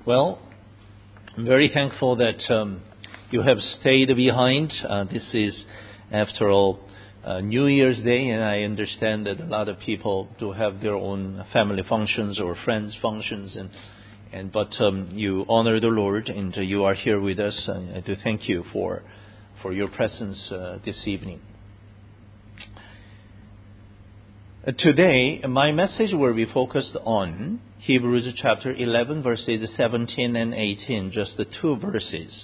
Well, I'm very thankful that you have stayed behind. This is, after all, New Year's Day, and I understand that a lot of people do have their own family functions or friends functions, but you honor the Lord, and you are here with us. And I do thank you for your presence this evening. Today, my message will be focused on Hebrews chapter 11, verses 17 and 18, just the two verses.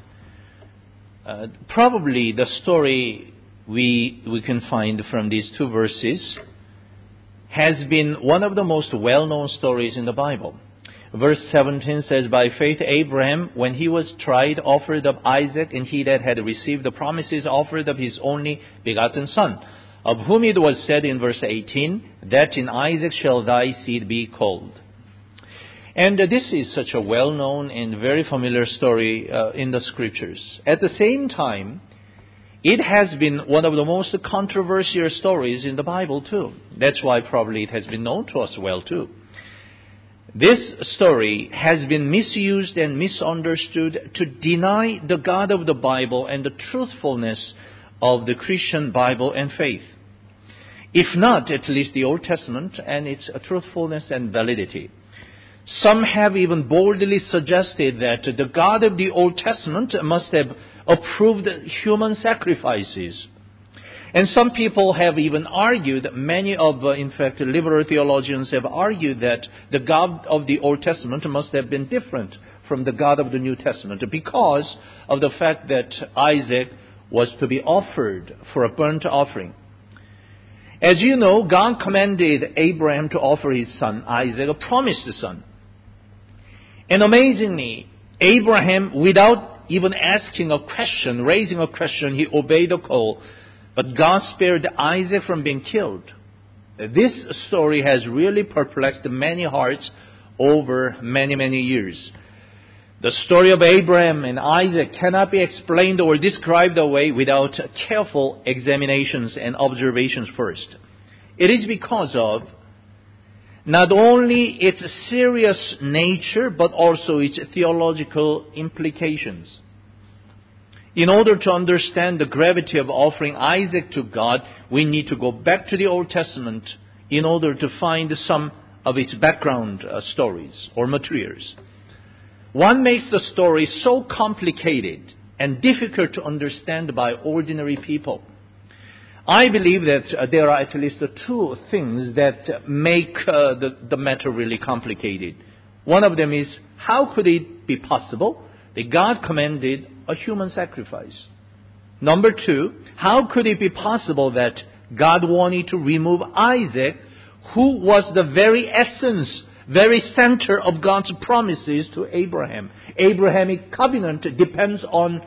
Probably the story we can find from these two verses has been one of the most well-known stories in the Bible. Verse 17 says, "By faith Abraham, when he was tried, offered up Isaac, and he that had received the promises offered up his only begotten son, of whom it was said in verse 18, that in Isaac shall thy seed be called." And this is such a well-known and very familiar story in the Scriptures. At the same time, it has been one of the most controversial stories in the Bible too. That's why probably it has been known to us well too. This story has been misused and misunderstood to deny the God of the Bible and the truthfulness of the Christian Bible and faith. If not, at least the Old Testament and its truthfulness and validity. Some have even boldly suggested that the God of the Old Testament must have approved human sacrifices. And some people have even argued, many of, in fact, liberal theologians have argued that the God of the Old Testament must have been different from the God of the New Testament because of the fact that Isaac was to be offered for a burnt offering. As you know, God commanded Abraham to offer his son Isaac, a promised son. And amazingly, Abraham, without even asking a question, raising a question, he obeyed the call. But God spared Isaac from being killed. This story has really perplexed many hearts over many, many years. The story of Abraham and Isaac cannot be explained or described away without careful examinations and observations first. It is because of not only its serious nature, but also its theological implications. In order to understand the gravity of offering Isaac to God, we need to go back to the Old Testament in order to find some of its background stories or materials. One makes the story so complicated and difficult to understand by ordinary people. I believe that there are at least two things that make the matter really complicated. One of them is, how could it be possible that God commanded a human sacrifice? Number two, how could it be possible that God wanted to remove Isaac, who was the very essence, very center of God's promises to Abraham? Abrahamic covenant depends on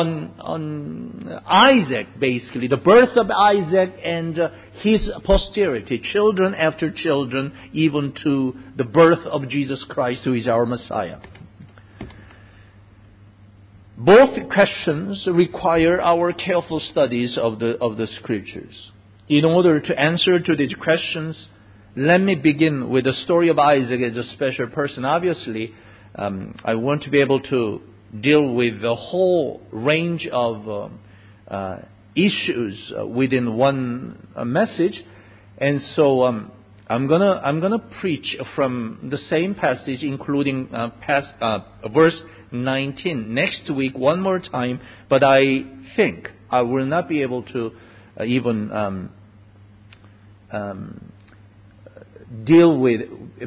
Isaac, basically, the birth of Isaac and his posterity, children after children, even to the birth of Jesus Christ, who is our Messiah. Both questions require our careful studies of the Scriptures. In order to answer to these questions, let me begin with the story of Isaac as a special person. Obviously, I want to be able to deal with the whole range of issues within one message, and so I'm gonna preach from the same passage, including verse 19 next week one more time. But I think I will not be able to even deal with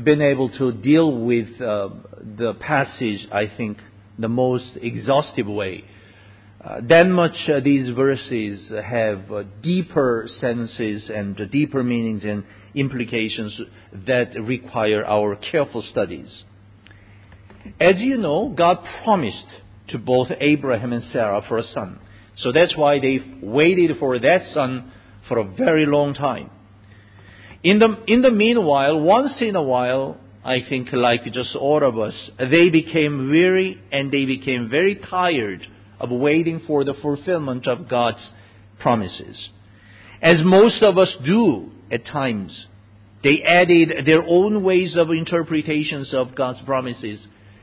the passage, I think, the most exhaustive way. That much these verses have deeper senses and deeper meanings and implications that require our careful studies. As you know, God promised to both Abraham and Sarah for a son. So that's why they waited for that son for a very long time. In the meanwhile, once in a while, I think, like just all of us, they became weary and they became very tired of waiting for the fulfillment of God's promises. As most of us do at times, they added their own ways of interpretations of God's promises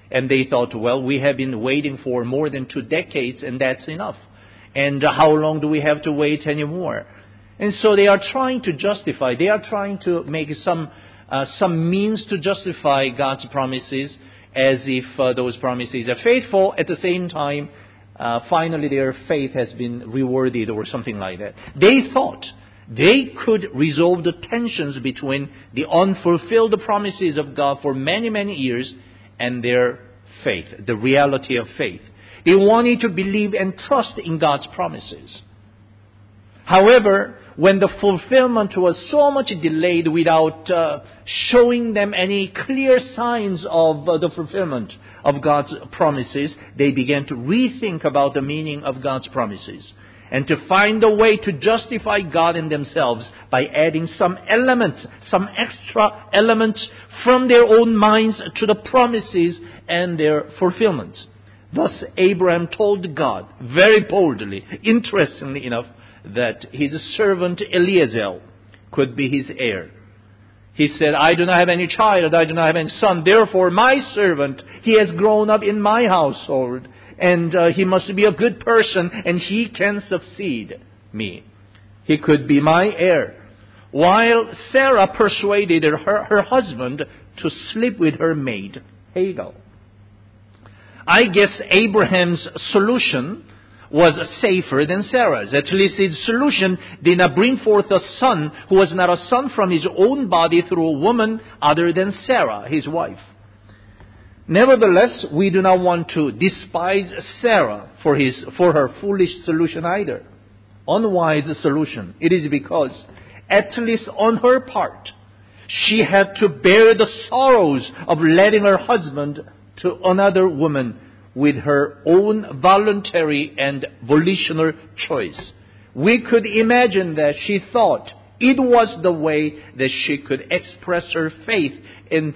And they thought, well, we have been waiting for more than 2 decades, and that's enough. And how long do we have to wait anymore? And so they are trying to justify. They are trying to make some means to justify God's promises, as if those promises are faithful. At the same time, finally their faith has been rewarded or something like that. They thought they could resolve the tensions between the unfulfilled promises of God for many, many years and their faith, the reality of faith. They wanted to believe and trust in God's promises. However, when the fulfillment was so much delayed without showing them any clear signs of the fulfillment of God's promises, they began to rethink about the meaning of God's promises and to find a way to justify God in themselves by adding some elements, some extra elements from their own minds to the promises and their fulfillments. Thus, Abraham told God very boldly, interestingly enough, that his servant Eliezer could be his heir. He said, I do not have any child, I do not have any son. Therefore, my servant, he has grown up in my household, and he must be a good person, and he can succeed me. He could be my heir. While Sarah persuaded her husband to sleep with her maid, Hagar. I guess Abraham's solution was safer than Sarah's. At least his solution did not bring forth a son who was not a son from his own body through a woman other than Sarah, his wife. Nevertheless, we do not want to despise Sarah for her foolish solution either. Unwise solution. It is because, at least on her part, she had to bear the sorrows of letting her husband to another woman with her own voluntary and volitional choice. We could imagine that she thought it was the way that she could express her faith in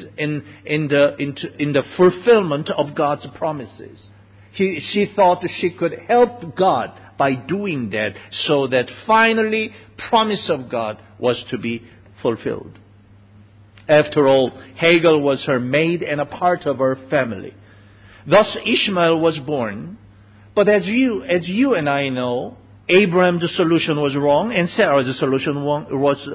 the fulfillment of God's promises. She thought she could help God by doing that, so that finally promise of God was to be fulfilled. After all, Hagar was her maid and a part of her family. Thus Ishmael was born. But as you and I know, Abraham's solution was wrong, and Sarah's solution was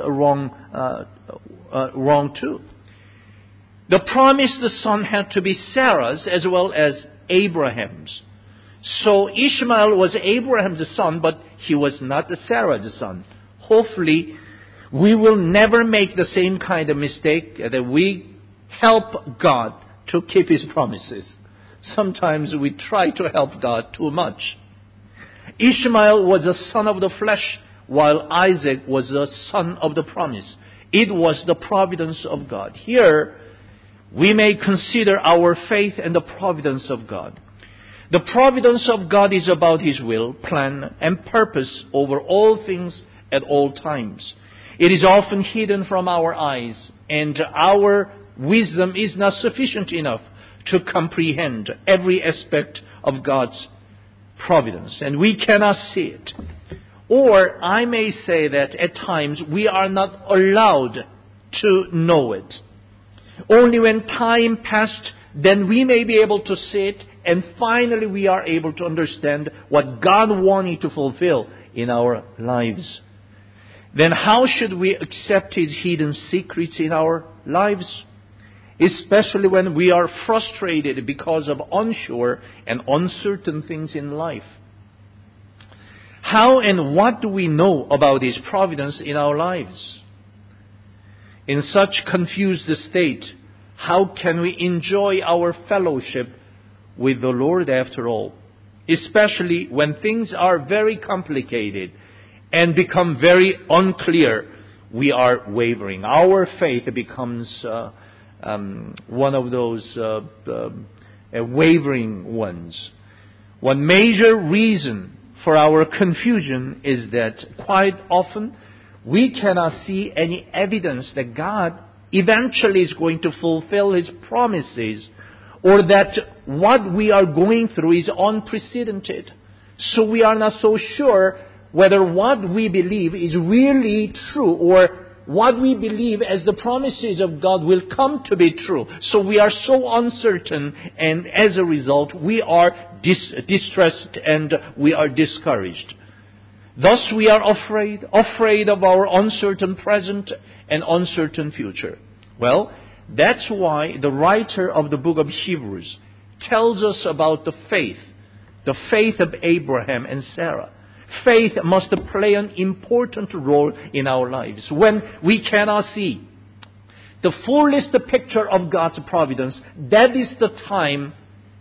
wrong too. The promised son had to be Sarah's as well as Abraham's. So Ishmael was Abraham's son, but he was not Sarah's son. Hopefully, we will never make the same kind of mistake that we help God to keep His promises. Sometimes we try to help God too much. Ishmael was a son of the flesh, while Isaac was a son of the promise. It was the providence of God. Here, we may consider our faith and the providence of God. The providence of God is about His will, plan, and purpose over all things at all times. It is often hidden from our eyes, and our wisdom is not sufficient enough to comprehend every aspect of God's providence, and we cannot see it. Or I may say that at times we are not allowed to know it. Only when time passed, then we may be able to see it, and finally we are able to understand what God wanted to fulfill in our lives. Then how should we accept His hidden secrets in our lives? Especially when we are frustrated because of unsure and uncertain things in life. How and what do we know about His providence in our lives? In such confused state, how can we enjoy our fellowship with the Lord after all? Especially when things are very complicated and become very unclear, we are wavering. Our faith becomes one of those wavering ones. One major reason for our confusion is that quite often we cannot see any evidence that God eventually is going to fulfill His promises, or that what we are going through is unprecedented. So we are not so sure whether what we believe is really true, or what we believe as the promises of God will come to be true. So we are so uncertain, and as a result, we are distressed and we are discouraged. Thus we are afraid of our uncertain present and uncertain future. Well, that's why the writer of the book of Hebrews tells us about the faith of Abraham and Sarah. Faith must play an important role in our lives. When we cannot see the fullest picture of God's providence, that is the time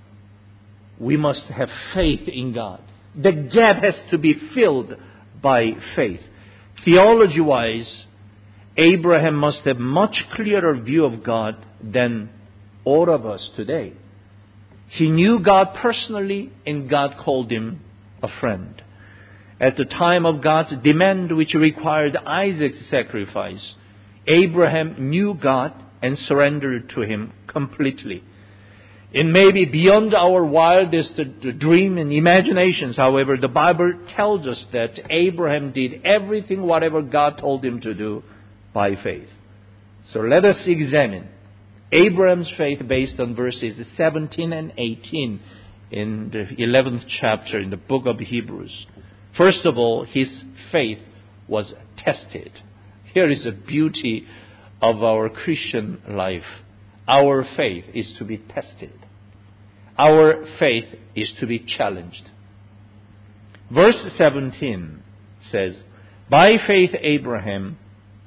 we must have faith in God. The gap has to be filled by faith. Theology-wise, Abraham must have much clearer view of God than all of us today. He knew God personally, and God called him a friend. At the time of God's demand, which required Isaac's sacrifice, Abraham knew God and surrendered to him completely. It may be beyond our wildest dream and imaginations. However, the Bible tells us that Abraham did everything, whatever God told him to do, by faith. So let us examine Abraham's faith based on verses 17 and 18 in the 11th chapter in the book of Hebrews. First of all, his faith was tested. Here is the beauty of our Christian life. Our faith is to be tested. Our faith is to be challenged. Verse 17 says, by faith Abraham,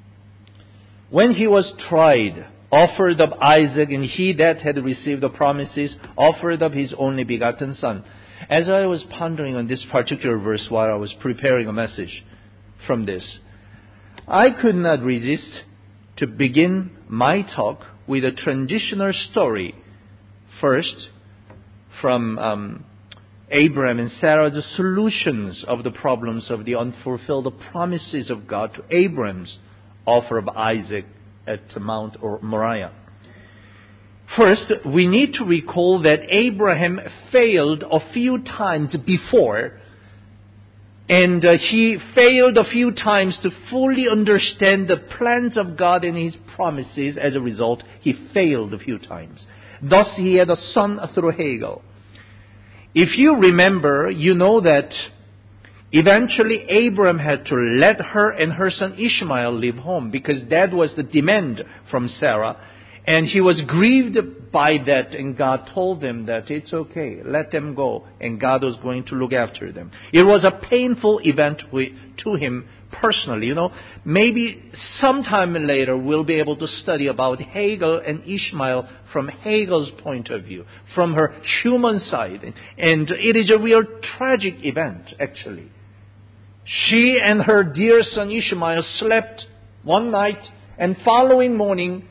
when he was tried, offered up Isaac, and he that had received the promises offered up his only begotten son. As I was pondering on this particular verse while I was preparing a message from this, I could not resist to begin my talk with a transitional story. First, from Abraham and Sarah, the solutions of the problems of the unfulfilled promises of God to Abraham's offer of Isaac at Mount Moriah. First, we need to recall that Abraham failed a few times before, and he failed a few times to fully understand the plans of God and His promises. As a result, he failed a few times. Thus, he had a son through Hagar. If you remember, you know that eventually Abraham had to let her and her son Ishmael leave home because that was the demand from Sarah. And he was grieved by that, and God told him that it's okay, let them go, and God was going to look after them. It was a painful event to him personally. You know, maybe sometime later we'll be able to study about Hagar and Ishmael from Hagar's point of view, from her human side. And it is a real tragic event, actually. She and her dear son Ishmael slept one night, and following morning,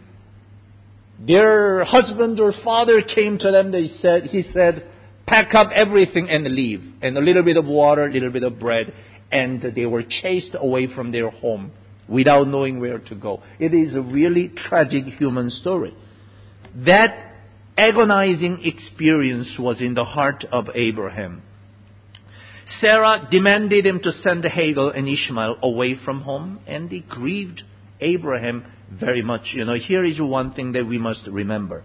their husband or father came to them. He said, pack up everything and leave. And a little bit of water, a little bit of bread. And they were chased away from their home without knowing where to go. It is a really tragic human story. That agonizing experience was in the heart of Abraham. Sarah demanded him to send Hagar and Ishmael away from home, and it grieved Abraham very much. You know, here is one thing that we must remember.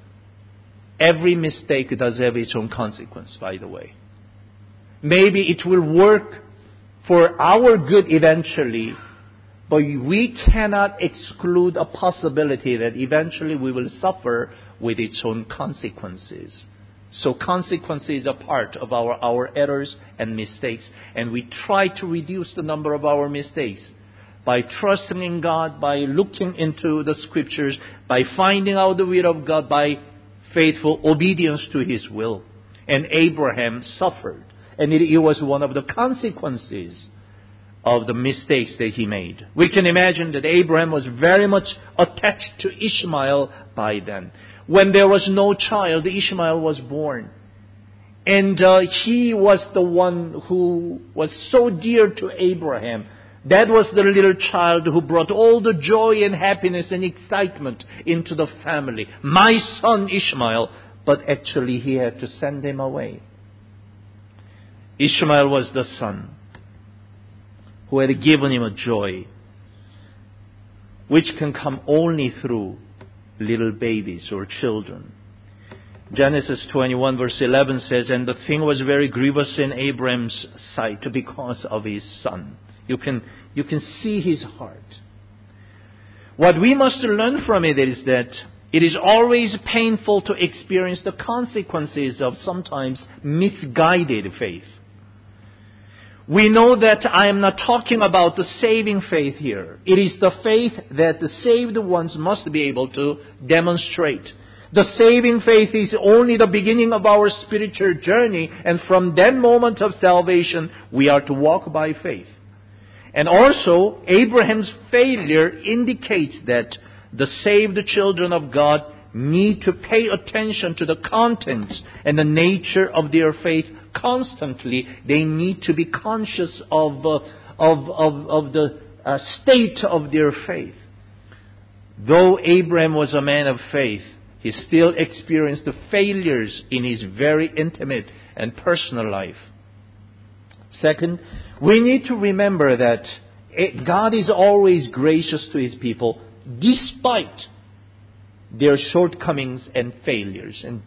Every mistake does have its own consequence, by the way. Maybe it will work for our good eventually, but we cannot exclude a possibility that eventually we will suffer with its own consequences. So consequences are part of our errors and mistakes, and we try to reduce the number of our mistakes by trusting in God, by looking into the Scriptures, by finding out the will of God, by faithful obedience to His will. And Abraham suffered. And it was one of the consequences of the mistakes that he made. We can imagine that Abraham was very much attached to Ishmael by then. When there was no child, Ishmael was born. And he was the one who was so dear to Abraham. That was the little child who brought all the joy and happiness and excitement into the family. My son Ishmael. But actually he had to send him away. Ishmael was the son who had given him a joy. which can come only through little babies or children. Genesis 21 verse 11 says, "And the thing was very grievous in Abraham's sight because of his son." You can see his heart. What we must learn from it is that it is always painful to experience the consequences of sometimes misguided faith. We know that I am not talking about the saving faith here. It is the faith that the saved ones must be able to demonstrate. The saving faith is only the beginning of our spiritual journey, and from that moment of salvation, we are to walk by faith. And also, Abraham's failure indicates that the saved children of God need to pay attention to the contents and the nature of their faith constantly. They need to be conscious of the state of their faith. Though Abraham was a man of faith, he still experienced the failures in his very intimate and personal life. Second, we need to remember that God is always gracious to His people despite their shortcomings and failures. And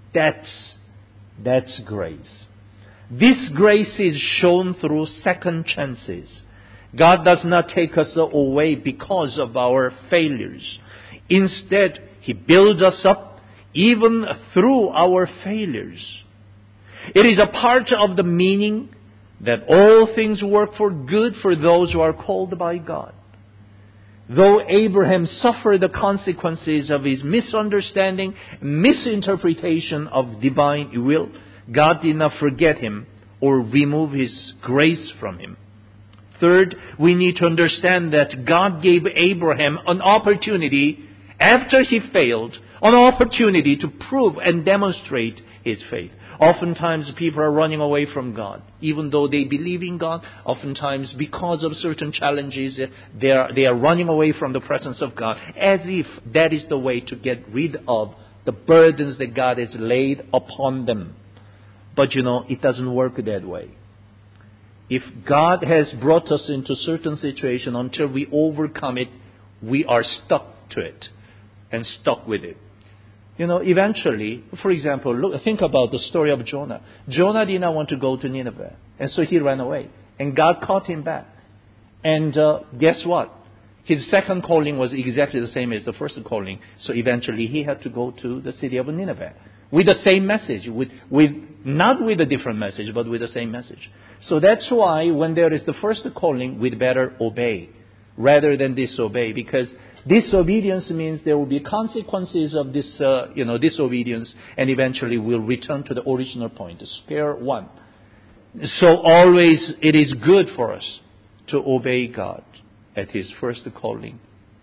that's grace. This grace is shown through second chances. God does not take us away because of our failures. Instead, He builds us up even through our failures. It is a part of the meaning that all things work for good for those who are called by God. Though Abraham suffered the consequences of his misunderstanding, misinterpretation of divine will, God did not forget him or remove His grace from him. Third, we need to understand that God gave Abraham an opportunity after he failed, an opportunity to prove and demonstrate his faith. Oftentimes people are running away from God. Even though they believe in God, oftentimes because of certain challenges, they are running away from the presence of God, as if that is the way to get rid of the burdens that God has laid upon them. But it doesn't work that way. If God has brought us into certain situation, until we overcome it, we are stuck to it and stuck with it. Eventually, for example, think about the story of Jonah. Jonah did not want to go to Nineveh, and so he ran away. And God caught him back. And guess what? His second calling was exactly the same as the first calling. So eventually he had to go to the city of Nineveh with the same message, not with a different message, but with the same message. So that's why when there is the first calling, we'd better obey rather than disobey, because disobedience means there will be consequences of this, disobedience, and eventually we'll return to the original point, the square one. So always it is good for us to obey God at His first calling.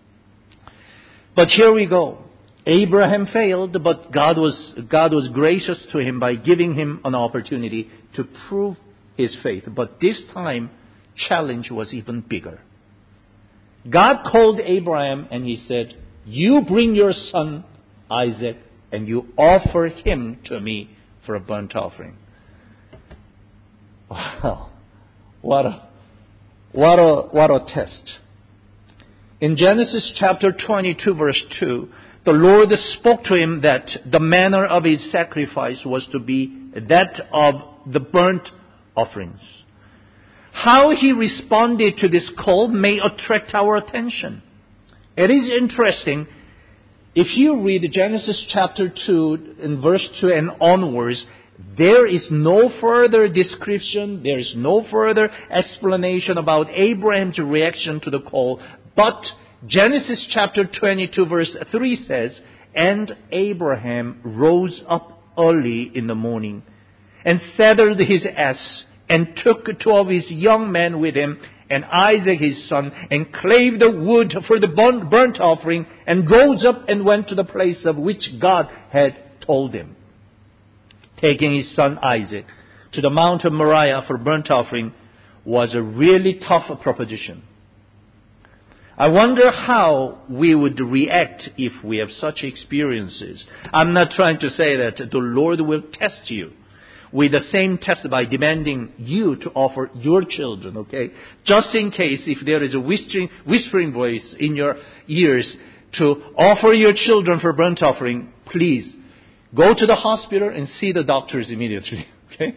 But here we go. Abraham failed, but God was gracious to him by giving him an opportunity to prove his faith. But this time, challenge was even bigger. God called Abraham and He said, "You bring your son Isaac and you offer him to me for a burnt offering." Wow. What a test. In Genesis chapter 22 verse 2, the Lord spoke to him that the manner of his sacrifice was to be that of the burnt offerings. How he responded to this call may attract our attention. It is interesting. If you read Genesis chapter 2 in verse 2 and onwards, there is no further description, there is no further explanation about Abraham's reaction to the call. But Genesis chapter 22 verse 3 says, "And Abraham rose up early in the morning and saddled his ass and took 2 of his young men with him and Isaac his son, and clave the wood for the burnt offering, and rose up and went to the place of which God had told him." Taking his son Isaac to the Mount of Moriah for burnt offering was a really tough proposition. I wonder how we would react if we have such experiences. I'm not trying to say that the Lord will test you. with the same test by demanding you to offer your children, okay? Just in case if there is a whispering voice in your ears to offer your children for burnt offering, please go to the hospital and see the doctors immediately, okay?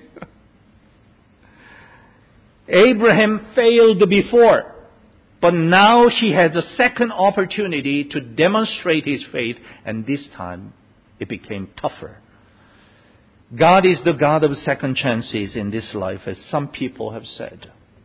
Abraham failed before, but now he has a second opportunity to demonstrate his faith, and this time it became tougher. God is the God of second chances in this life, as some people have said.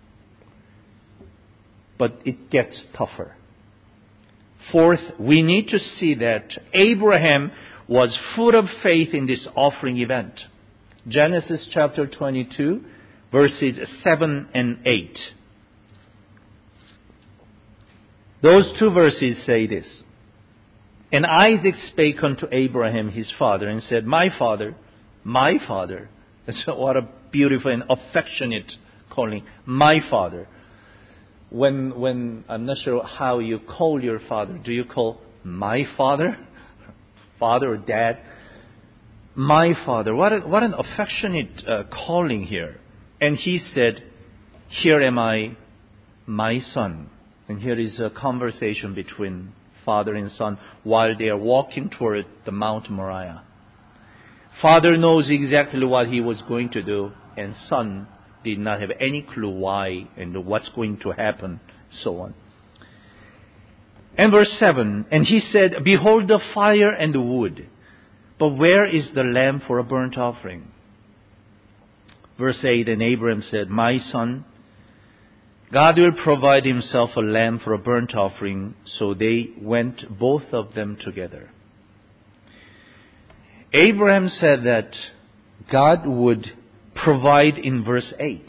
But it gets tougher. Fourth, we need to see that Abraham was full of faith in this offering event. Genesis chapter 22, verses 7 and 8. Those two verses say this. And Isaac spake unto Abraham his father and said, My father. So what a beautiful and affectionate calling. My father. When I'm not sure how you call your father. Do you call my father? Father or dad? My father. What an affectionate calling here. And he said, Here am I, my son. And here is a conversation between father and son while they are walking toward the Mount Moriah. Father knows exactly what he was going to do, and son did not have any clue why and what's going to happen, so on. And verse 7, and he said, Behold the fire and the wood, but where is the lamb for a burnt offering? Verse 8, and Abraham said, My son, God will provide himself a lamb for a burnt offering. So they went both of them together. Abraham said that God would provide in verse 8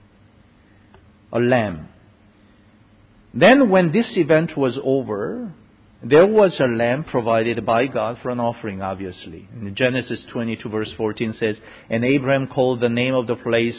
a lamb. Then when this event was over, there was a lamb provided by God for an offering, obviously. In Genesis 22 verse 14 says, And Abraham called the name of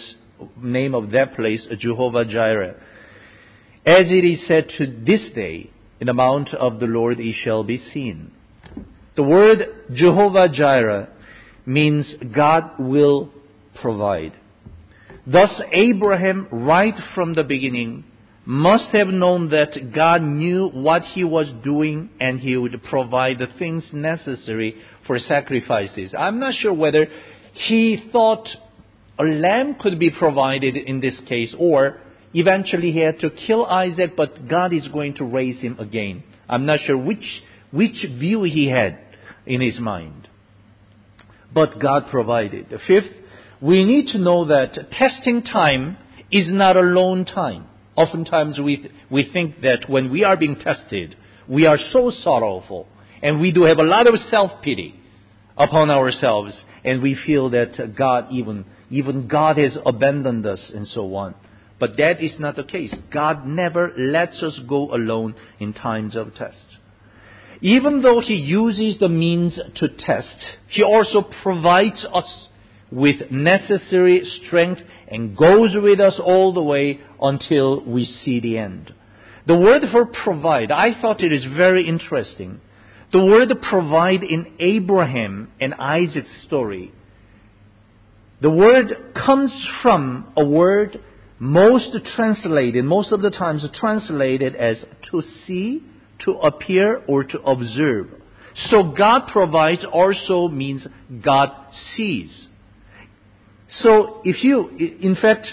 that place Jehovah-Jireh. As it is said to this day, in the mount of the Lord it shall be seen. The word Jehovah-Jireh means God will provide. Thus Abraham, right from the beginning, must have known that God knew what he was doing and he would provide the things necessary for sacrifices. I'm not sure whether he thought a lamb could be provided in this case, or eventually he had to kill Isaac, but God is going to raise him again. I'm not sure which view he had in his mind. But God provided. The fifth, we need to know that testing time is not alone time. Oftentimes we think that when we are being tested, we are so sorrowful, and we do have a lot of self-pity upon ourselves, and we feel that God, even God has abandoned us and so on. But that is not the case. God never lets us go alone in times of test. Even though He uses the means to test, He also provides us with necessary strength and goes with us all the way until we see the end. The word for provide, I thought it is very interesting. The word provide in Abraham and Isaac's story, the word comes from a word most of the times translated as to see, to appear, or to observe. So God provides also means God sees. So if you, in fact,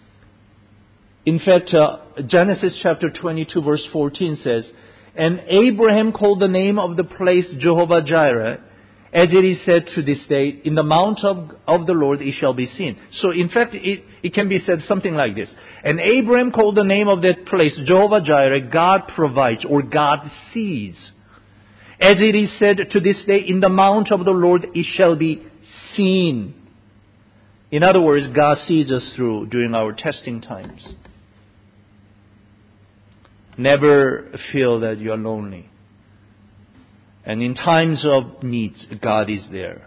Genesis chapter 22 verse 14 says, And Abraham called the name of the place Jehovah-Jireh, as it is said to this day, in the mount of the Lord it shall be seen. So in fact, it can be said something like this. And Abraham called the name of that place Jehovah-Jireh, God provides, or God sees. As it is said to this day, in the mount of the Lord it shall be seen. In other words, God sees us through during our testing times. Never feel that you are lonely. And in times of needs, God is there.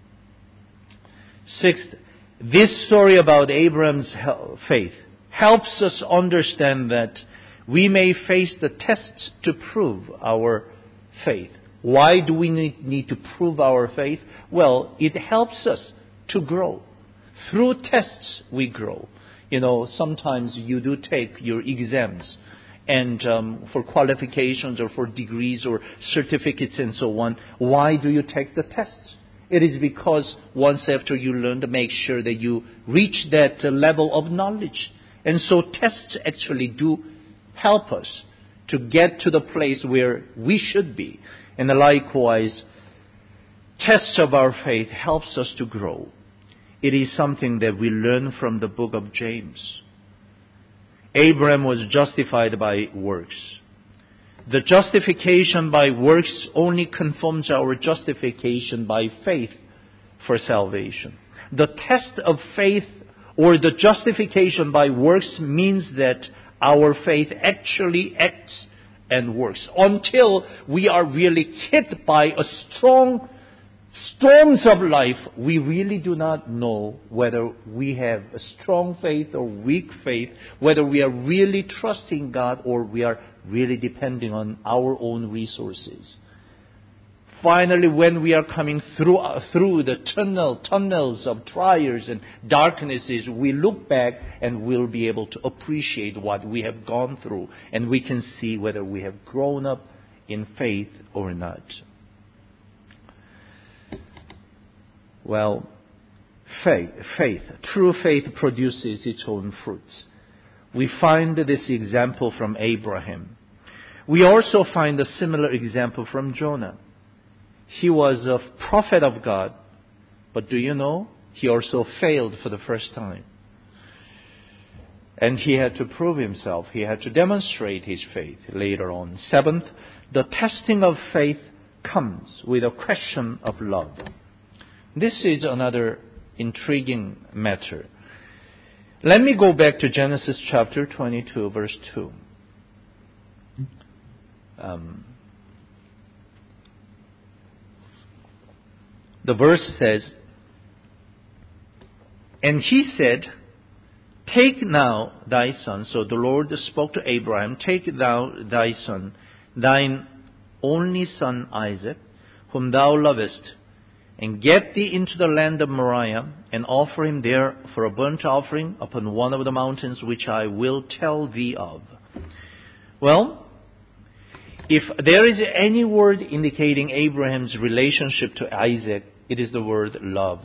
Sixth, this story about Abraham's faith helps us understand that we may face the tests to prove our faith. Why do we need to prove our faith? Well, it helps us to grow. Through tests, we grow. Sometimes you do take your exams and for qualifications or for degrees or certificates and so on. Why do you take the tests? It is because once after you learn to make sure that you reach that level of knowledge. And so tests actually do help us to get to the place where we should be. And likewise, tests of our faith helps us to grow. It is something that we learn from the book of James. Abraham was justified by works. The justification by works only confirms our justification by faith for salvation. The test of faith or the justification by works means that our faith actually acts and works. Until we are really hit by a strong storms of life, we really do not know whether we have a strong faith or weak faith, whether we are really trusting God or we are really depending on our own resources. Finally, when we are coming through the tunnels of trials and darknesses, we look back and we'll be able to appreciate what we have gone through, and we can see whether we have grown up in faith or not. Well, true faith produces its own fruits. We find this example from Abraham. We also find a similar example from Jonah. He was a prophet of God, but do you know, he also failed for the first time. And he had to prove himself. He had to demonstrate his faith later on. Seventh, the testing of faith comes with a question of love. This is another intriguing matter. Let me go back to Genesis chapter 22, verse 2. The verse says, "And he said, Take now thy son." So the Lord spoke to Abraham, "Take thou thy son, thine only son Isaac, whom thou lovest, and get thee into the land of Moriah, and offer him there for a burnt offering upon one of the mountains which I will tell thee of." Well, if there is any word indicating Abraham's relationship to Isaac, it is the word love.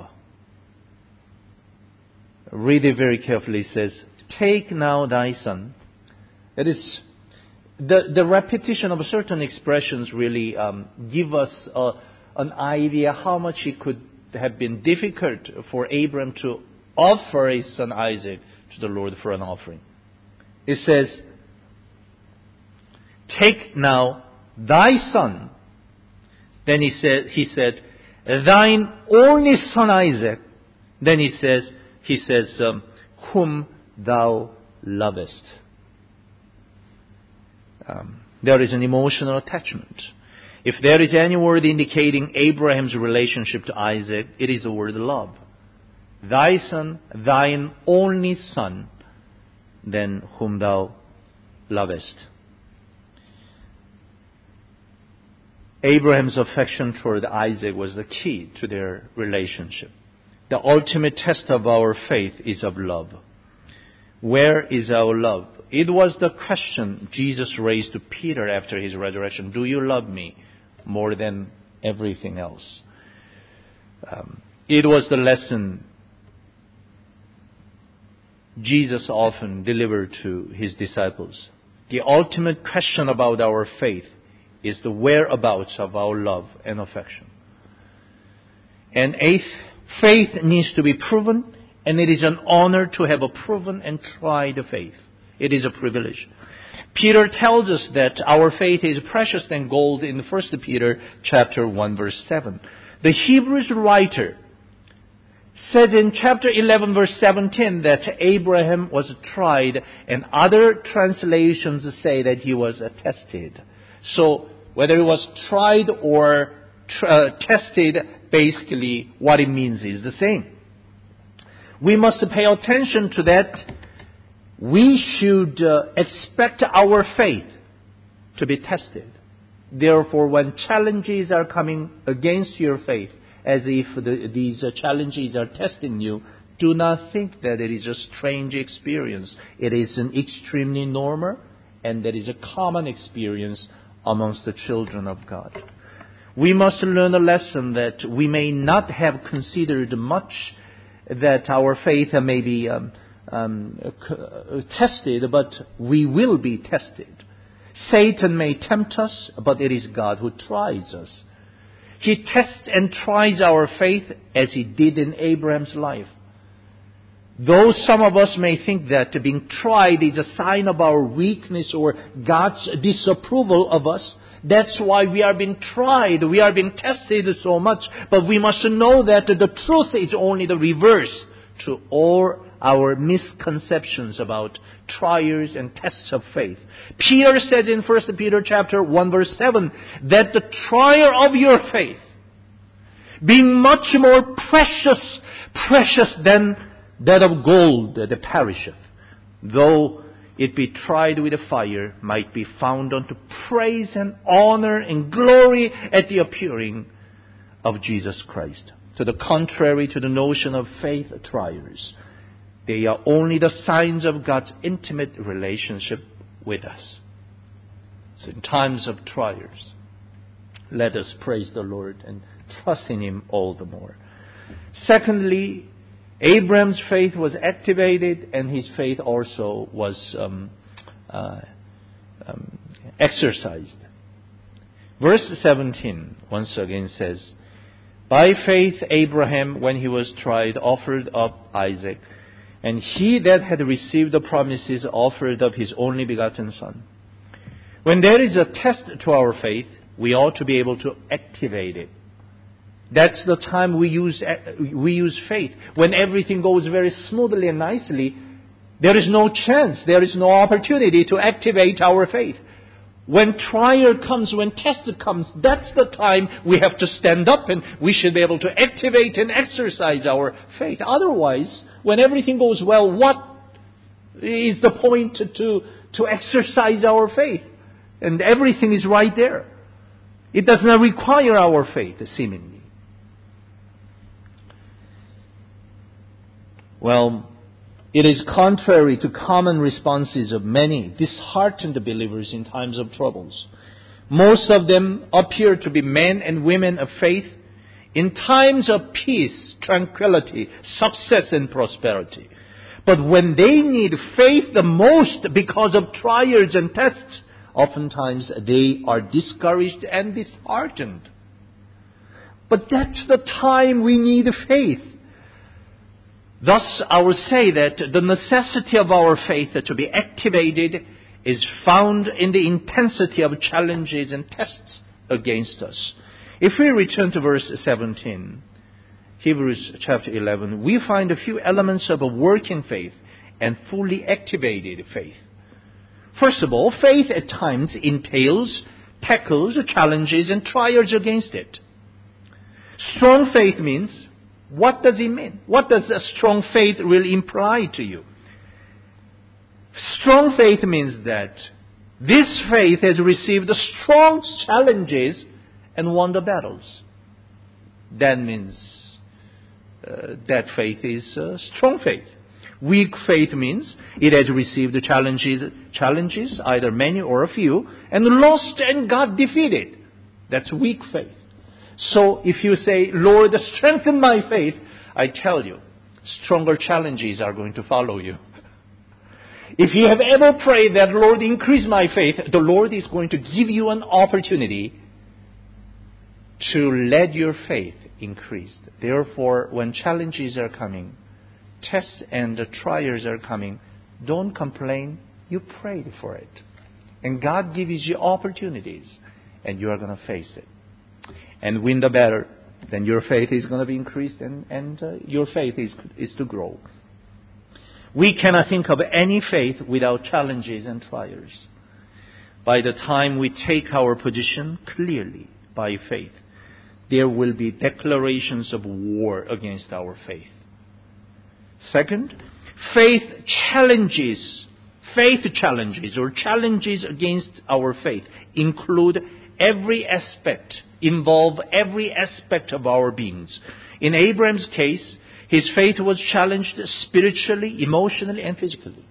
Read it very carefully. It says, "Take now thy son." It is the repetition of certain expressions really give us an idea how much it could have been difficult for Abraham to offer his son Isaac to the Lord for an offering. It says, "Take now thy son." Then he said, "Thine only son Isaac." Then he says, "Whom thou lovest." There is an emotional attachment. If there is any word indicating Abraham's relationship to Isaac, it is the word love. Thy son, thine only son, then whom thou lovest. Abraham's affection toward Isaac was the key to their relationship. The ultimate test of our faith is of love. Where is our love? It was the question Jesus raised to Peter after his resurrection. Do you love me more than everything else? It was the lesson Jesus often delivered to his disciples. The ultimate question about our faith is the whereabouts of our love and affection. And faith needs to be proven, and it is an honor to have a proven and tried faith. It is a privilege. Peter tells us that our faith is precious than gold in 1 Peter chapter 1 verse 7. The Hebrews writer says in chapter 11 verse 17 that Abraham was tried, and other translations say that he was tested. So whether he was tried or tested, basically what it means is the same. We must pay attention to that. We should expect our faith to be tested. Therefore, when challenges are coming against your faith, as if these challenges are testing you, do not think that it is a strange experience. It is an extremely normal and that is a common experience amongst the children of God. We must learn a lesson that we may not have considered much, that our faith may be tested, but we will be tested. Satan may tempt us, but it is God who tries us. He tests and tries our faith as he did in Abraham's life. Though some of us may think that being tried is a sign of our weakness or God's disapproval of us, that's why we are being tried, we are being tested so much. But we must know that the truth is only the reverse to all our misconceptions about trials and tests of faith. Peter says in 1 Peter chapter 1 verse 7 that the trial of your faith, being much more precious than that of gold that perisheth, though it be tried with a fire, might be found unto praise and honor and glory at the appearing of Jesus Christ. To the contrary to the notion of faith trials, they are only the signs of God's intimate relationship with us. So in times of trials, let us praise the Lord and trust in Him all the more. Secondly, Abraham's faith was activated and his faith also was exercised. Verse 17 once again says, by faith Abraham, when he was tried, offered up Isaac, and he that had received the promises offered up his only begotten son. When there is a test to our faith, we ought to be able to activate it. That's the time we use faith. When everything goes very smoothly and nicely, there is no chance, there is no opportunity to activate our faith. When trial comes, when test comes, that's the time we have to stand up and we should be able to activate and exercise our faith. Otherwise, when everything goes well, what is the point to exercise our faith? And everything is right there. It does not require our faith, seemingly. Well, it is contrary to common responses of many disheartened believers in times of troubles. Most of them appear to be men and women of faith in times of peace, tranquility, success, and prosperity. But when they need faith the most because of trials and tests, oftentimes they are discouraged and disheartened. But that's the time we need faith. Thus, I will say that the necessity of our faith to be activated is found in the intensity of challenges and tests against us. If we return to verse 17, Hebrews chapter 11, we find a few elements of a working faith and fully activated faith. First of all, faith at times tackles challenges and trials against it. Strong faith means, what does it mean? What does a strong faith really imply to you? Strong faith means that this faith has received strong challenges and won the battles. That means that faith is strong faith. Weak faith means it has received challenges, either many or a few, and lost and got defeated. That's weak faith. So if you say, Lord, strengthen my faith, I tell you, stronger challenges are going to follow you. If you have ever prayed that, Lord, increase my faith, the Lord is going to give you an opportunity to let your faith increase. Therefore, when challenges are coming, tests and trials are coming, don't complain. You prayed for it. And God gives you opportunities, and you are going to face it. And win the battle, then your faith is going to be increased and your faith is to grow. We cannot think of any faith without challenges and trials. By the time we take our position clearly by faith, there will be declarations of war against our faith. Second, faith challenges or challenges against our faith include every aspect, involve every aspect of our beings. In Abraham's case, his faith was challenged spiritually, emotionally, and physically.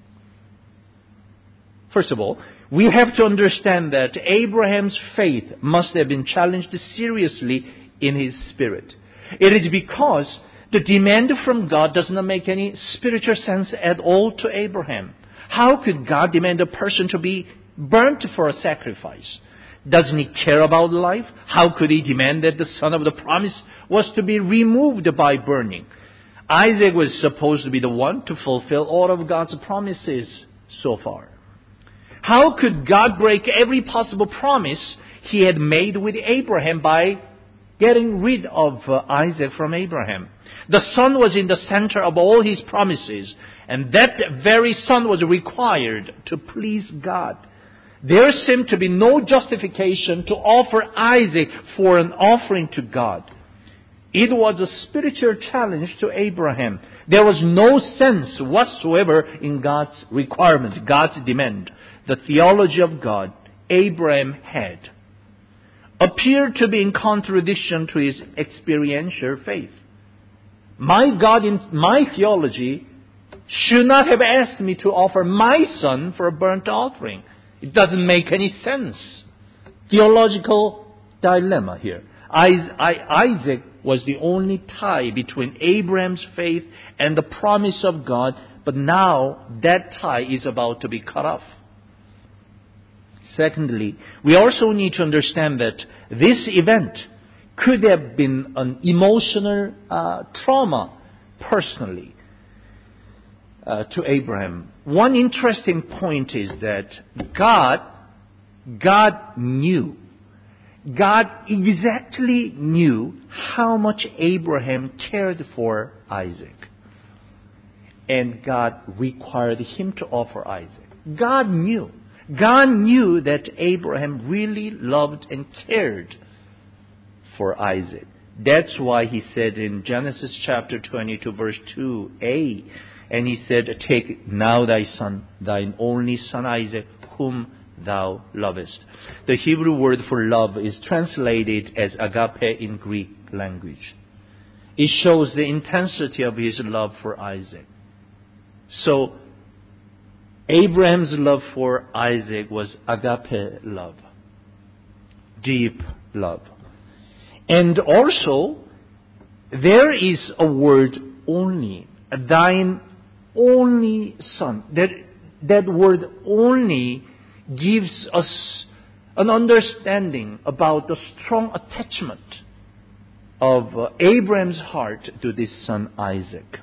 First of all, we have to understand that Abraham's faith must have been challenged seriously in his spirit. It is because the demand from God does not make any spiritual sense at all to Abraham. How could God demand a person to be burnt for a sacrifice? Doesn't he care about life? How could he demand that the son of the promise was to be removed by burning? Isaac was supposed to be the one to fulfill all of God's promises so far. How could God break every possible promise he had made with Abraham by getting rid of Isaac from Abraham? The son was in the center of all his promises, and that very son was required to please God. There seemed to be no justification to offer Isaac for an offering to God. It was a spiritual challenge to Abraham. There was no sense whatsoever in God's requirement, God's demand. The theology of God Abraham had appeared to be in contradiction to his experiential faith. My God in my theology should not have asked me to offer my son for a burnt offering. It doesn't make any sense. Theological dilemma here. Isaac was the only tie between Abraham's faith and the promise of God, but now that tie is about to be cut off. Secondly, we also need to understand that this event could have been an emotional trauma personally to Abraham. One interesting point is that God knew. God exactly knew how much Abraham cared for Isaac. And God required him to offer Isaac. God knew. God knew that Abraham really loved and cared for Isaac. That's why he said in Genesis chapter 22 verse 2a, and he said, "Take now thy son, thine only son Isaac, whom thou lovest." The Hebrew word for love is translated as agape in Greek language. It shows the intensity of his love for Isaac. So, Abraham's love for Isaac was agape love. Deep love. And also, there is a word only. Thine only son. That word only gives us an understanding about the strong attachment of Abraham's heart to this son Isaac.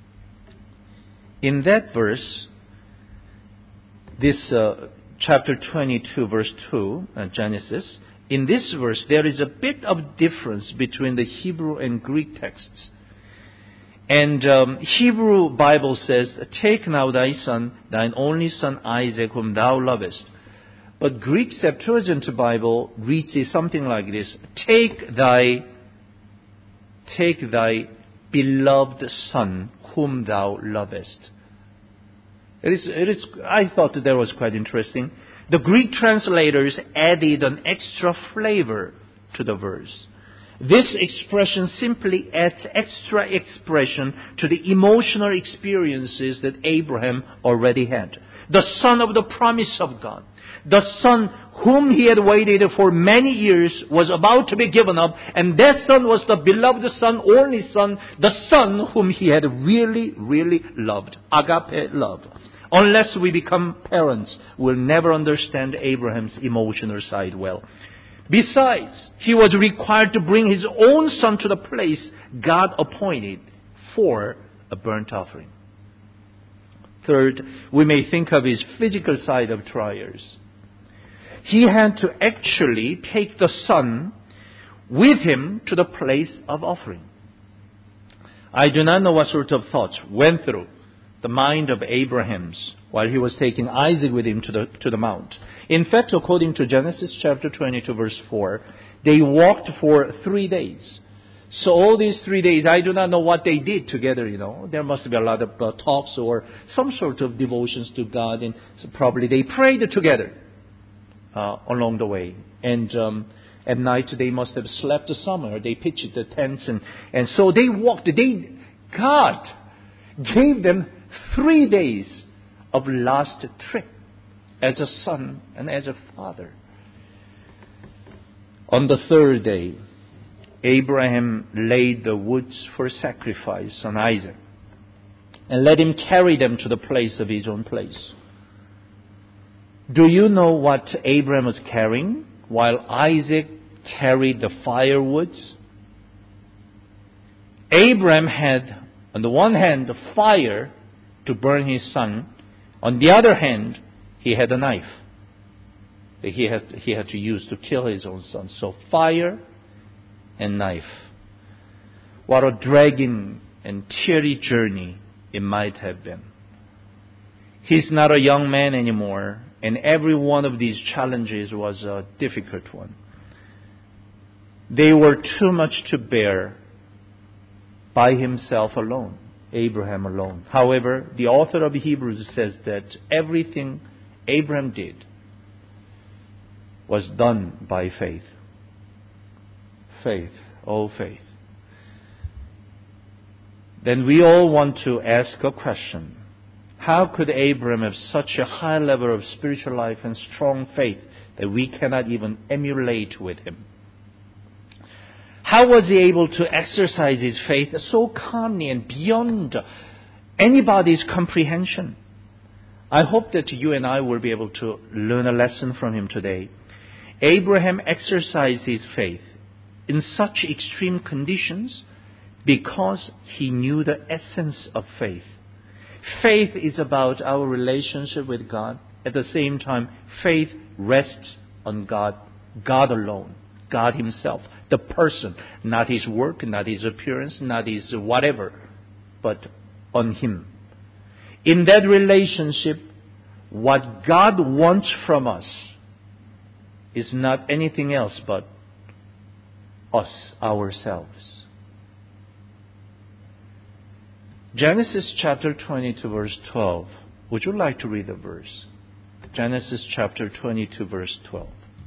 In that verse, this chapter 22 verse 2, Genesis, in this verse there is a bit of difference between the Hebrew and Greek texts. And Hebrew Bible says, "Take now thy son, thine only son Isaac, whom thou lovest." But Greek Septuagint Bible reads it something like this: Take thy beloved son, whom thou lovest. I thought that was quite interesting. The Greek translators added an extra flavor to the verse. This expression simply adds extra expression to the emotional experiences that Abraham already had. The son of the promise of God, the son whom he had waited for many years, was about to be given up, and that son was the beloved son, only son, the son whom he had really, really loved. Agape love. Unless we become parents, we'll never understand Abraham's emotional side well. Besides, he was required to bring his own son to the place God appointed for a burnt offering. Third, we may think of his physical side of trials. He had to actually take the son with him to the place of offering. I do not know what sort of thoughts went through the mind of Abraham's while he was taking Isaac with him to the mount. In fact, according to Genesis chapter 22 verse 4, they walked for 3 days. So all these 3 days, I do not know what they did together, There must be a lot of talks or some sort of devotions to God, and so probably they prayed together. along the way. And at night they must have slept somewhere. They pitched the tents, and so they walked. God gave them 3 days of last trip as a son and as a father. On the third day, Abraham laid the woods for sacrifice on Isaac and let him carry them to the place of his own place. Do you know what Abraham was carrying while Isaac carried the firewoods? Abraham had, on the one hand, the fire to burn his son. On the other hand, he had a knife that he had to use to kill his own son. So fire and knife. What a dragging and teary journey it might have been. He's not a young man anymore, and every one of these challenges was a difficult one. They were too much to bear by himself alone, Abraham alone. However, the author of Hebrews says that everything Abraham did was done by faith. Faith, oh faith. Then we all want to ask a question. How could Abraham have such a high level of spiritual life and strong faith that we cannot even emulate with him? How was he able to exercise his faith so calmly and beyond anybody's comprehension? I hope that you and I will be able to learn a lesson from him today. Abraham exercised his faith in such extreme conditions because he knew the essence of faith. Faith is about our relationship with God. At the same time, faith rests on God, God alone, God himself, the person, not his work, not his appearance, not his whatever, but on him. In that relationship, what God wants from us is not anything else but us, ourselves. Genesis chapter 22 verse 12. Would you like to read the verse? Genesis chapter 22 verse 12.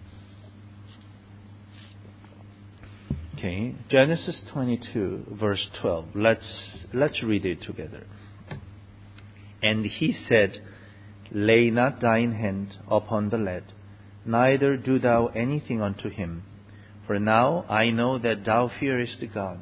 Okay, Genesis 22 verse 12. Let's read it together. And he said, Lay not thine hand upon the lad, neither do thou anything unto him. For now I know that thou fearest God.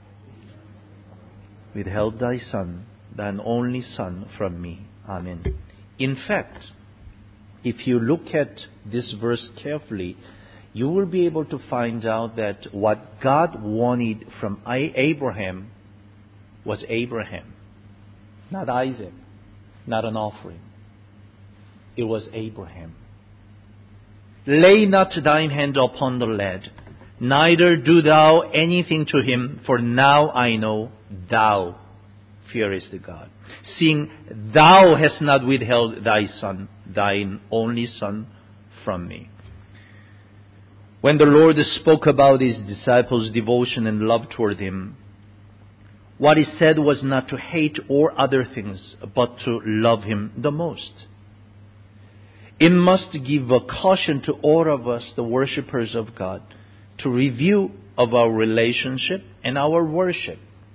Withheld thy son, thine only son, from me. Amen. In fact, if you look at this verse carefully, you will be able to find out that what God wanted from Abraham was Abraham, not Isaac, not an offering. It was Abraham. Lay not thine hand upon the lad, neither do thou anything to him, for now I know thou fearest God, seeing thou hast not withheld thy son, thine only son, from me. When the Lord spoke about his disciples' devotion and love toward him, what he said was not to hate all other things, but to love him the most. It must give a caution to all of us, the worshippers of God, to review of our relationship and our worship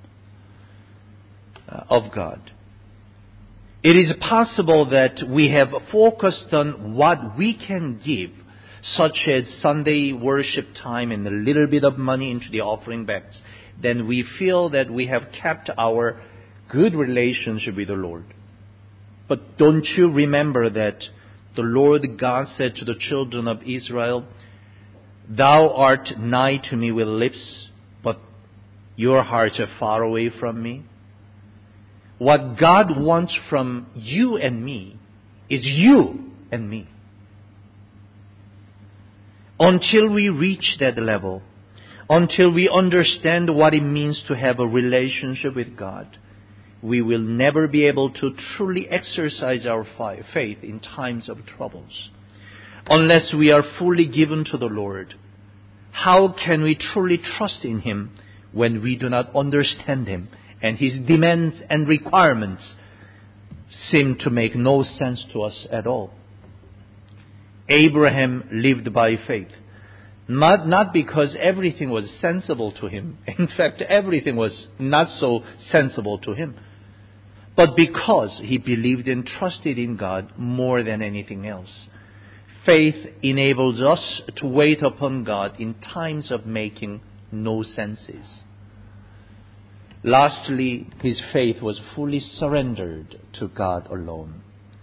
of God. It is possible that we have focused on what we can give, such as Sunday worship time and a little bit of money into the offering bags. Then we feel that we have kept our good relationship with the Lord. But don't you remember that the Lord God said to the children of Israel, Thou art nigh to me with lips, but your hearts are far away from me. What God wants from you and me is you and me. Until we reach that level, until we understand what it means to have a relationship with God, we will never be able to truly exercise our faith in times of troubles. Unless we are fully given to the Lord, how can we truly trust in Him when we do not understand Him and His demands and requirements seem to make no sense to us at all? Abraham lived by faith. Not because everything was sensible to him. In fact, everything was not so sensible to him. But because he believed and trusted in God more than anything else. Faith enables us to wait upon God in times of making no senses. Lastly, his faith was fully surrendered to God alone.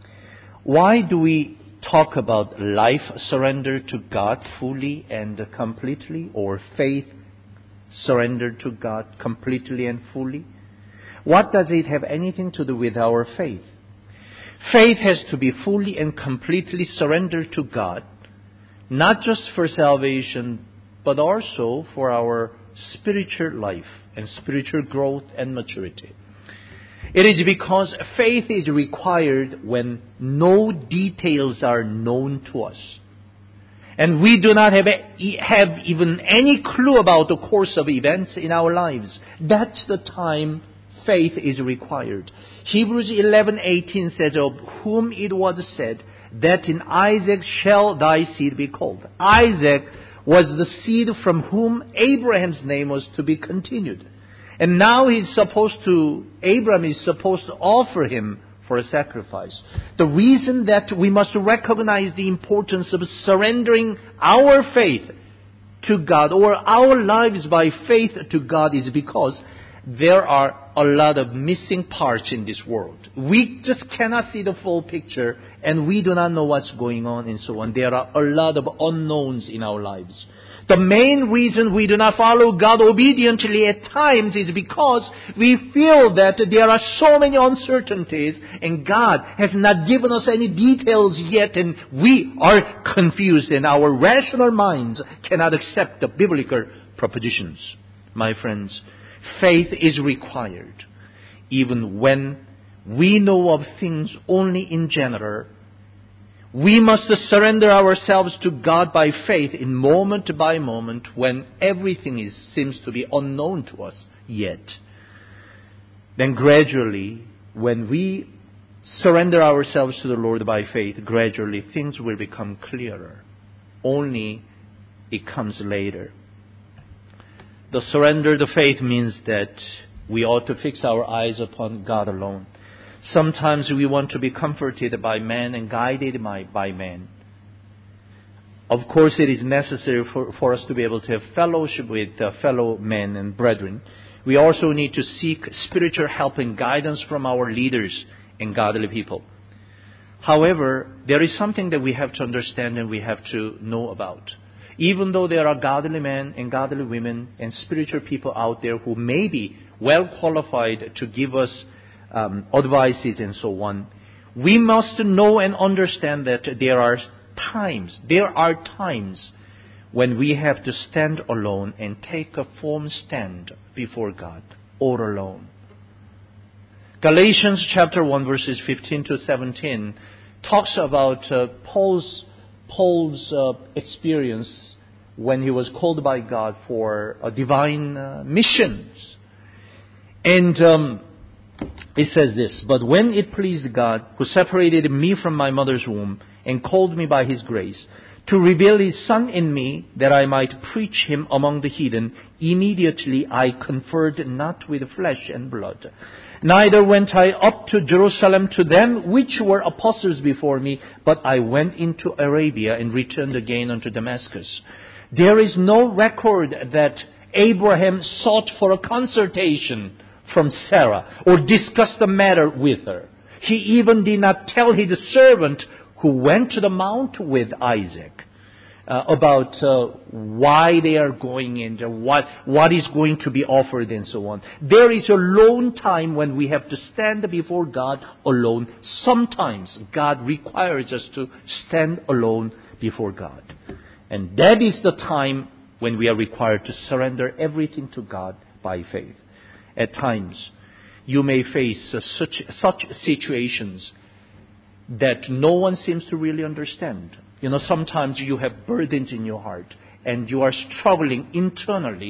Why do we talk about life surrendered to God fully and completely, or faith surrendered to God completely and fully? What does it have anything to do with our faith? Faith has to be fully and completely surrendered to God, not just for salvation, but also for our spiritual life and spiritual growth and maturity. It is because faith is required when no details are known to us. And we do not have even any clue about the course of events in our lives. That's the time faith is required. Hebrews 11:18 says, of whom it was said, that in Isaac shall thy seed be called. Isaac was the seed from whom Abraham's name was to be continued. And now Abraham is supposed to offer him for a sacrifice. The reason that we must recognize the importance of surrendering our faith to God, or our lives by faith to God, is because there are a lot of missing parts in this world. We just cannot see the full picture, and we do not know what's going on and so on. There are a lot of unknowns in our lives. The main reason we do not follow God obediently at times is because we feel that there are so many uncertainties and God has not given us any details yet, and we are confused and our rational minds cannot accept the biblical propositions. My friends, faith is required even when we know of things only in general. We must surrender ourselves to God by faith in moment by moment when everything seems to be unknown to us yet. Then gradually, when we surrender ourselves to the Lord by faith, gradually things will become clearer. Only it comes later. The surrender to faith means that we ought to fix our eyes upon God alone. Sometimes we want to be comforted by man and guided by man. Of course, it is necessary for us to be able to have fellowship with fellow men and brethren. We also need to seek spiritual help and guidance from our leaders and godly people. However, there is something that we have to understand and we have to know about. Even though there are godly men and godly women and spiritual people out there who may be well qualified to give us advices and so on, we must know and understand that there are times when we have to stand alone and take a firm stand before God, all alone. Galatians chapter 1 verses 15 to 17 talks about Paul's experience when he was called by God for a divine missions. And it says this, but when it pleased God, who separated me from my mother's womb and called me by His grace, to reveal His Son in me, that I might preach Him among the heathen, immediately I conferred not with flesh and blood. Neither went I up to Jerusalem to them which were apostles before me, but I went into Arabia and returned again unto Damascus. There is no record that Abraham sought for a consultation from Sarah or discussed the matter with her. He even did not tell his servant who went to the mount with Isaac about why they are going and what is going to be offered and so on. There is a lone time when we have to stand before God alone. Sometimes God requires us to stand alone before God. And that is the time when we are required to surrender everything to God by faith. At times, you may face such situations that no one seems to really understand. Sometimes you have burdens in your heart and you are struggling internally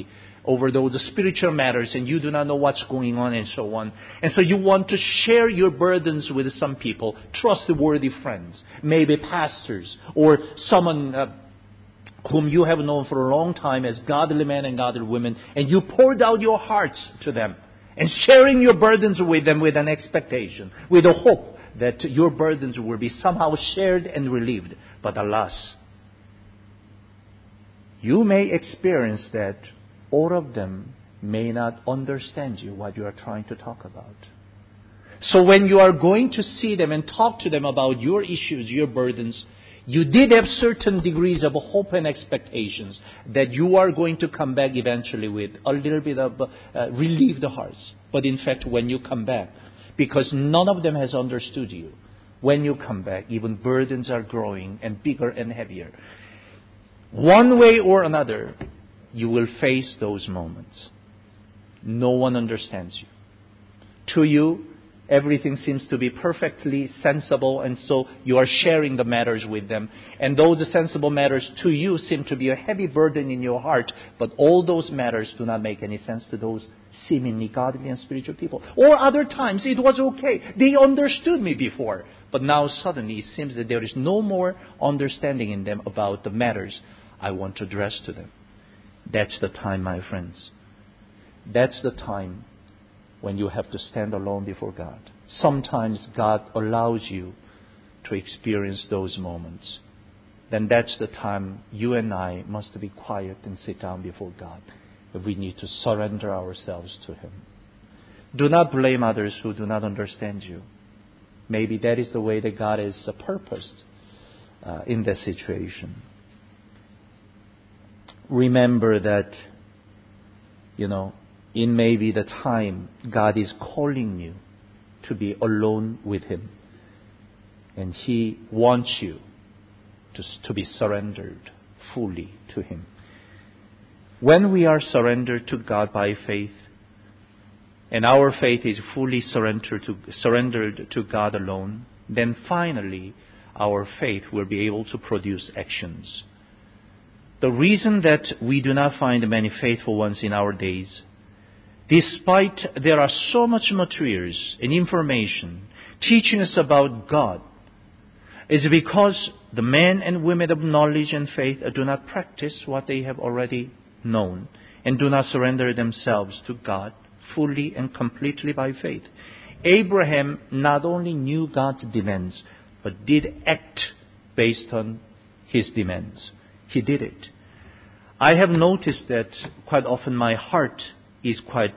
over those spiritual matters and you do not know what's going on and so on. And so you want to share your burdens with some people, trustworthy friends, maybe pastors or someone whom you have known for a long time as godly men and godly women, and you poured out your hearts to them and sharing your burdens with them with an expectation, with a hope that your burdens will be somehow shared and relieved. But alas, you may experience that all of them may not understand you, what you are trying to talk about. So when you are going to see them and talk to them about your issues, your burdens, you did have certain degrees of hope and expectations that you are going to come back eventually with a little bit of relieved hearts. But in fact, when you come back, because none of them has understood you, when you come back, even burdens are growing and bigger and heavier. One way or another, you will face those moments. No one understands you. To you, everything seems to be perfectly sensible, and so you are sharing the matters with them. And those sensible matters to you seem to be a heavy burden in your heart, but all those matters do not make any sense to those seemingly godly and spiritual people. Or other times it was okay. They understood me before, but now suddenly it seems that there is no more understanding in them about the matters I want to address to them. That's the time, my friends. That's the time when you have to stand alone before God. Sometimes God allows you to experience those moments. Then that's the time you and I must be quiet and sit down before God. We need to surrender ourselves to Him. Do not blame others who do not understand you. Maybe that is the way that God has purposed in that situation. Remember that, in maybe the time God is calling you to be alone with Him. And He wants you to be surrendered fully to Him. When we are surrendered to God by faith, and our faith is fully surrendered to God alone, then finally our faith will be able to produce actions. The reason that we do not find many faithful ones in our days, despite there are so much materials and information teaching us about God, is because the men and women of knowledge and faith do not practice what they have already known and do not surrender themselves to God fully and completely by faith. Abraham not only knew God's demands, but did act based on His demands. He did it. I have noticed that quite often my heart is quite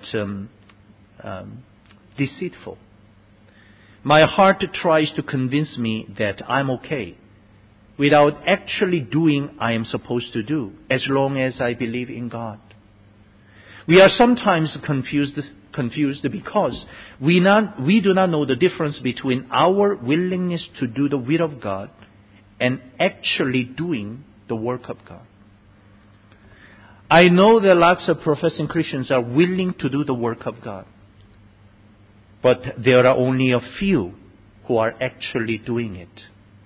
deceitful. My heart tries to convince me that I'm okay without actually doing I am supposed to do, as long as I believe in God. We are sometimes confused because we do not know the difference between our willingness to do the will of God and actually doing the work of God. I know that lots of professing Christians are willing to do the work of God, but there are only a few who are actually doing it.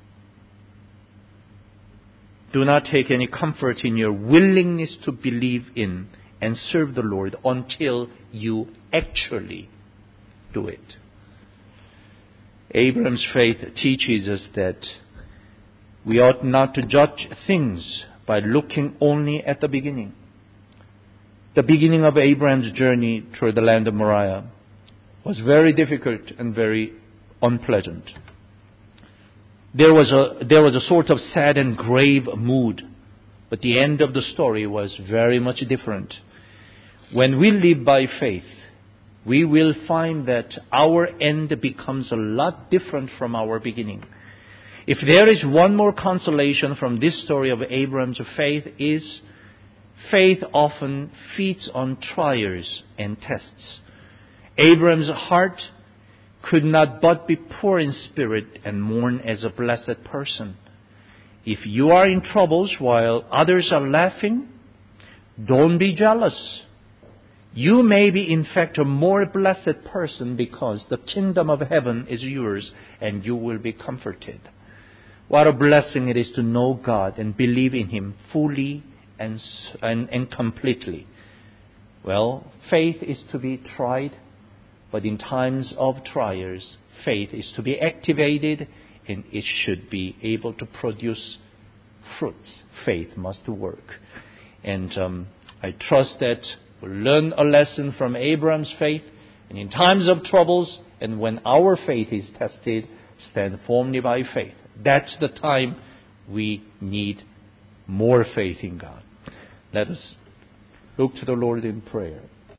Do not take any comfort in your willingness to believe in and serve the Lord until you actually do it. Abraham's faith teaches us that we ought not to judge things by looking only at the beginning. The beginning of Abraham's journey toward the land of Moriah was very difficult and very unpleasant. There was a sort of sad and grave mood, but the end of the story was very much different. When we live by faith, we will find that our end becomes a lot different from our beginning. If there is one more consolation from this story of Abraham's faith, is faith often feeds on trials and tests. Abraham's heart could not but be poor in spirit and mourn as a blessed person. If you are in troubles while others are laughing, don't be jealous. You may be in fact a more blessed person because the kingdom of heaven is yours and you will be comforted. What a blessing it is to know God and believe in Him fully and completely. Well, faith is to be tried, but in times of trials, faith is to be activated, and it should be able to produce fruits. Faith must work. And I trust that we'll learn a lesson from Abraham's faith, and in times of troubles, and when our faith is tested, stand firmly by faith. That's the time we need more faith in God. Let us look to the Lord in prayer.